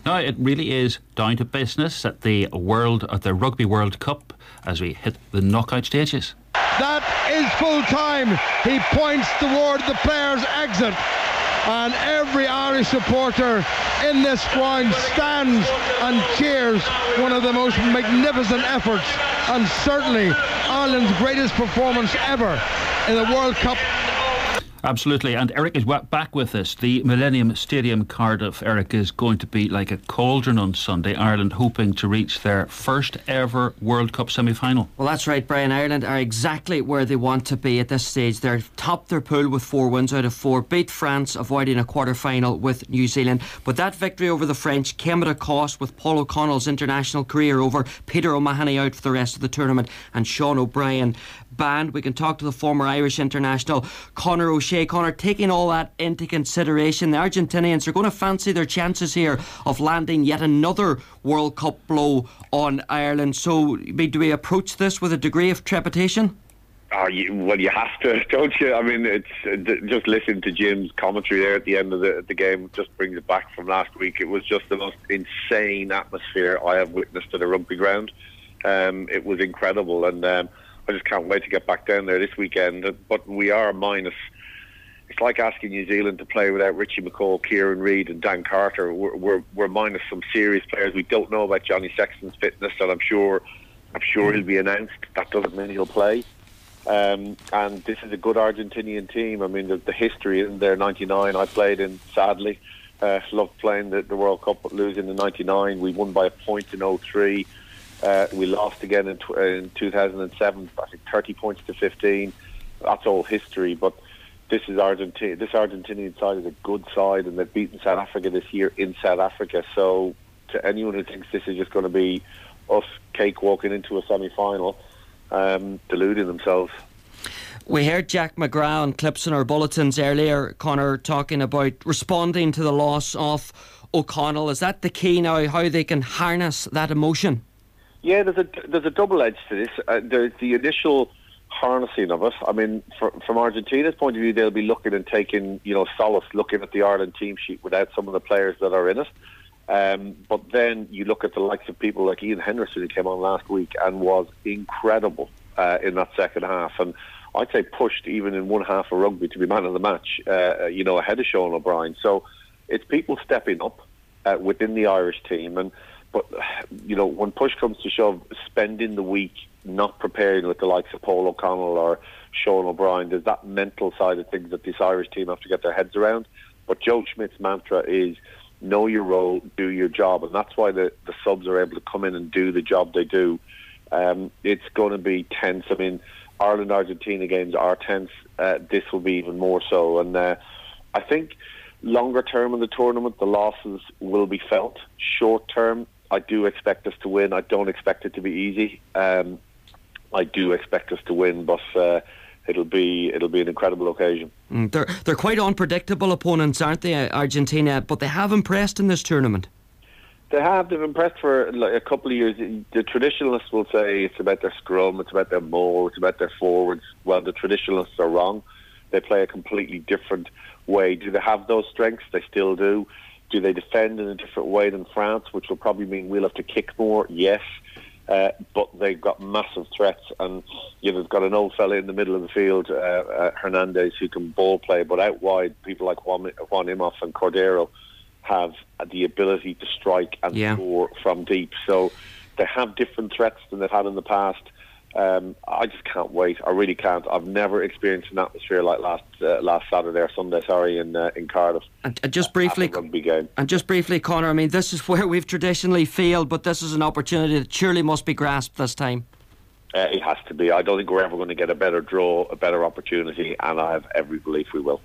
No, it really is down to business at the Rugby World Cup as we hit the knockout stages. That is full time. He points toward the players' exit, and every Irish supporter in this ground stands and cheers one of the most magnificent efforts, and certainly Ireland's greatest performance ever in the World Cup. Absolutely, and Eric is back with us. The Millennium Stadium, Cardiff, Eric, is going to be like a cauldron on Sunday. Ireland hoping to reach their first ever World Cup semi-final. Well, that's right, Brian. Ireland are exactly where they want to be at this stage. They're topped their pool with 4 wins out of 4, beat France, avoiding a quarter-final with New Zealand. But that victory over the French came at a cost, with Paul O'Connell's international career over, Peter O'Mahony out for the rest of the tournament, and Sean O'Brien banned. We can talk to the former Irish international Conor O'Shea. Conor, taking all that into consideration, the Argentinians are going to fancy their chances here of landing yet another World Cup blow on Ireland. So do we approach this with a degree of trepidation? You have to, don't you? I mean, it's just listen to Jim's commentary there at the end of the game. Just brings it back from last week. It was just the most insane atmosphere I have witnessed at a rugby ground. It was incredible, and I just can't wait to get back down there this weekend. But we are minus. It's like asking New Zealand to play without Richie McCaw, Kieran Reid and Dan Carter. We're minus some serious players. We don't know about Johnny Sexton's fitness, and I'm sure he'll be announced. That doesn't mean he'll play. And this is a good Argentinian team. I mean, the history in there. 99 I played in, sadly. Loved playing the World Cup, but losing in 99. We won by a point in 03. We lost again in 2007, I think 30 points to 15. That's all history, but this is Argentina. This Argentinian side is a good side, and they've beaten South Africa this year in South Africa. So to anyone who thinks this is just going to be us cakewalking into a semi-final, deluding themselves. We heard Jack McGrath on clips in our bulletins earlier, Conor, talking about responding to the loss of O'Connell. Is that the key now, how they can harness that emotion? Yeah, there's a double edge to this. There's the initial harnessing of it. I mean, from Argentina's point of view, they'll be looking and taking, solace looking at the Ireland team sheet without some of the players that are in it. But then you look at the likes of people like Ian Henderson, who came on last week and was incredible in that second half, and I'd say pushed even in one half of rugby to be man of the match, ahead of Sean O'Brien. So it's people stepping up within the Irish team, but when push comes to shove, spending the week not preparing with the likes of Paul O'Connell or Sean O'Brien, there's that mental side of things that this Irish team have to get their heads around. But Joe Schmidt's mantra is know your role, do your job, and that's why the subs are able to come in and do the job they do. It's going to be tense. I mean, Ireland-Argentina games are tense. This will be even more so. And I think longer term in the tournament, the losses will be felt. Short term, I do expect us to win. I don't expect it to be easy. I do expect us to win, but it'll be an incredible occasion. They're quite unpredictable opponents, aren't they, Argentina? But they have impressed in this tournament. They've impressed for a couple of years. The traditionalists will say it's about their scrum, it's about their maul, it's about their forwards. Well, the traditionalists are wrong. They play a completely different way. Do they have those strengths? They still do. Do they defend in a different way than France, which will probably mean we'll have to kick more? Yes. But they've got massive threats, and they've got an old fella in the middle of the field, Hernandez, who can ball play, but out wide, people like Juan Imhoff and Cordero have the ability to strike and score from deep. So they have different threats than they've had in the past. I just can't wait. I really can't. I've never experienced an atmosphere like last Saturday or Sunday, in Cardiff. And just briefly, rugby game. And just briefly, Conor, I mean, this is where we've traditionally failed, but this is an opportunity that surely must be grasped this time. It has to be. I don't think we're ever going to get a better draw, a better opportunity, and I have every belief we will.